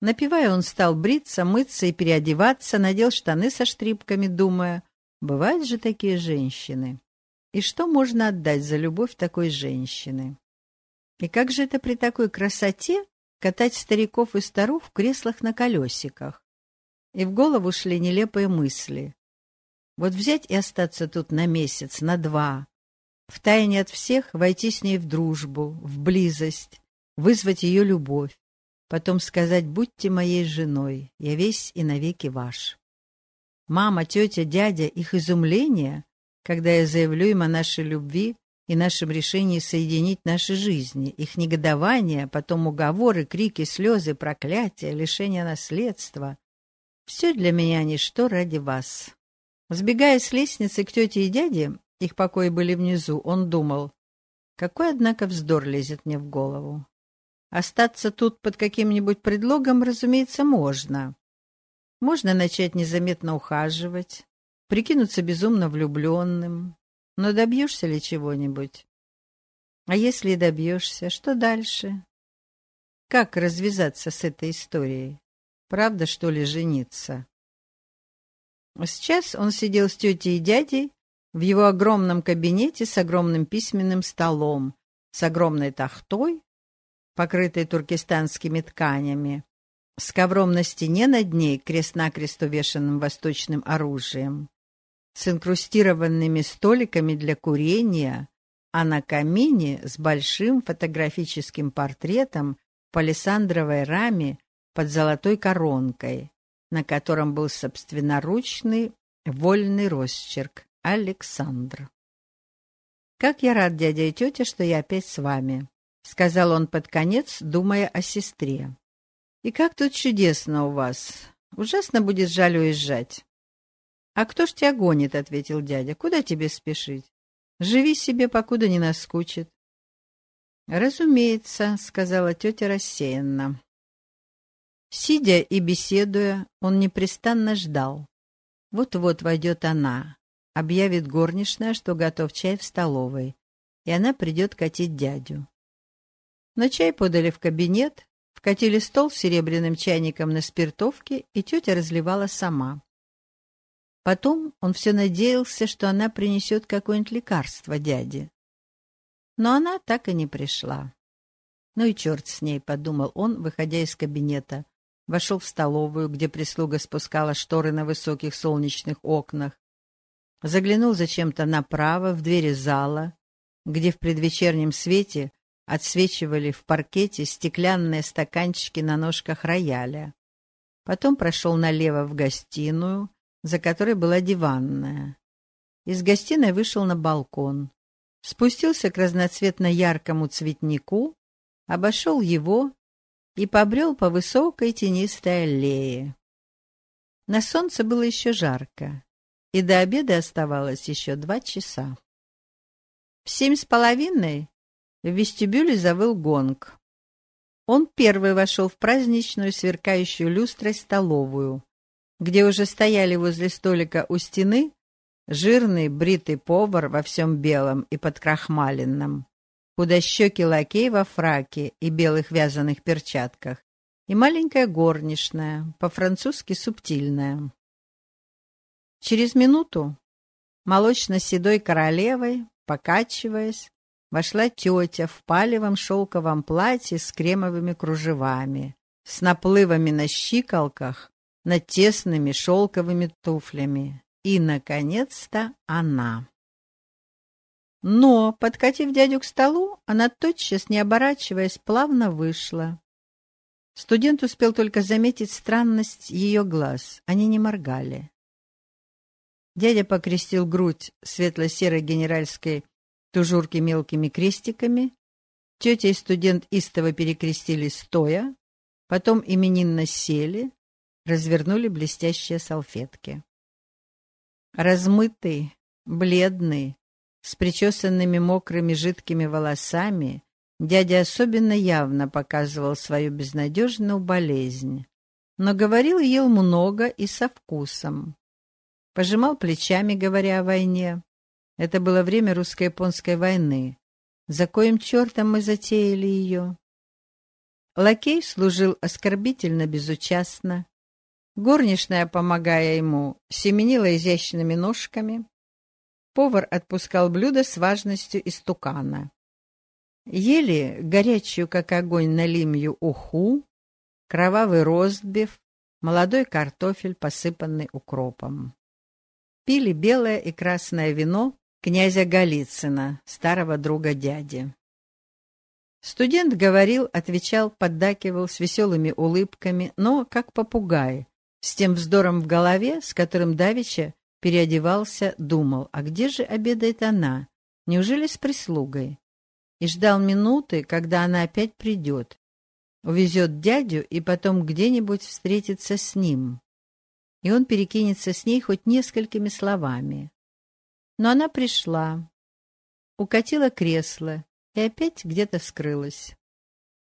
Напевая, он стал бриться, мыться и переодеваться, надел штаны со штрипками, думая, бывают же такие женщины. И что можно отдать за любовь такой женщины? И как же это при такой красоте катать стариков и старух в креслах на колесиках? И в голову шли нелепые мысли. Вот взять и остаться тут на месяц, на два, втайне от всех войти с ней в дружбу, в близость, вызвать ее любовь, потом сказать «будьте моей женой, я весь и навеки ваш». Мама, тетя, дядя, их изумление, когда я заявлю им о нашей любви и нашем решении соединить наши жизни, их негодование, потом уговоры, крики, слезы, проклятия, лишение наследства — все для меня ничто ради вас. Сбегая с лестницы к тете и дяде, их покои были внизу, он думал, какой, однако, вздор лезет мне в голову. Остаться тут под каким-нибудь предлогом, разумеется, можно. Можно начать незаметно ухаживать, прикинуться безумно влюбленным. Но добьешься ли чего-нибудь? А если и добьешься, что дальше? Как развязаться с этой историей? Правда, что ли, жениться? Сейчас он сидел с тетей и дядей в его огромном кабинете с огромным письменным столом, с огромной тахтой, покрытой туркестанскими тканями, с ковром на стене над ней, крест-накрест увешанным восточным оружием, с инкрустированными столиками для курения, а на камине с большим фотографическим портретом в палисандровой раме под золотой коронкой, на котором был собственноручный вольный росчерк «Александр». «Как я рад, дядя и тетя, что я опять с вами», — сказал он под конец, думая о сестре. «И как тут чудесно у вас. Ужасно будет жаль уезжать». «А кто ж тебя гонит?» — ответил дядя. «Куда тебе спешить? Живи себе, покуда не наскучит». «Разумеется», — сказала тетя рассеянно. Сидя и беседуя, он непрестанно ждал. Вот-вот войдет она, объявит горничная, что готов чай в столовой, и она придет катить дядю. Но чай подали в кабинет, вкатили стол с серебряным чайником на спиртовке, и тетя разливала сама. Потом он все надеялся, что она принесет какое-нибудь лекарство дяде. Но она так и не пришла. «Ну и черт с ней», — подумал он, выходя из кабинета. Вошел в столовую, где прислуга спускала шторы на высоких солнечных окнах. Заглянул зачем-то направо, в двери зала, где в предвечернем свете отсвечивали в паркете стеклянные стаканчики на ножках рояля. Потом прошел налево в гостиную, за которой была диванная. Из гостиной вышел на балкон, спустился к разноцветно-яркому цветнику, обошел его и побрел по высокой тенистой аллее. На солнце было еще жарко, и до обеда оставалось еще 2 часа. В 7:30 в вестибюле завыл гонг. Он первый вошел в праздничную, сверкающую люстрой столовую, где уже стояли возле столика у стены жирный бритый повар во всем белом и подкрахмаленном, худощекий лакей во фраке и белых вязаных перчатках, и маленькая горничная, по-французски субтильная. Через минуту молочно-седой королевой, покачиваясь, вошла тетя в палевом шелковом платье с кремовыми кружевами, с наплывами на щиколках, над тесными шелковыми туфлями. И, наконец-то, она. Но, подкатив дядю к столу, она тотчас, не оборачиваясь, плавно вышла. Студент успел только заметить странность ее глаз. Они не моргали. Дядя покрестил грудь светло-серой генеральской тужурки мелкими крестиками. Тетя и студент истово перекрестились стоя, потом именинно сели, развернули блестящие салфетки. Размытый, бледный, с причесанными мокрыми жидкими волосами, дядя особенно явно показывал свою безнадежную болезнь, но говорил и ел много и со вкусом. Пожимал плечами, говоря о войне. Это было время русско-японской войны. За коим чертом мы затеяли ее? Лакей служил оскорбительно безучастно. Горничная, помогая ему, семенила изящными ножками. Повар отпускал блюдо с важностью истукана. Ели горячую, как огонь, налимью уху, кровавый ростбиф, молодой картофель, посыпанный укропом. Пили белое и красное вино князя Голицына, старого друга дяди. Студент говорил, отвечал, поддакивал с веселыми улыбками, но как попугай, с тем вздором в голове, с которым давеча переодевался, думал, а где же обедает она? Неужели с прислугой? И ждал минуты, когда она опять придет, увезет дядю и потом где-нибудь встретится с ним. И он перекинется с ней хоть несколькими словами. Но она пришла, укатила кресло и опять где-то скрылась.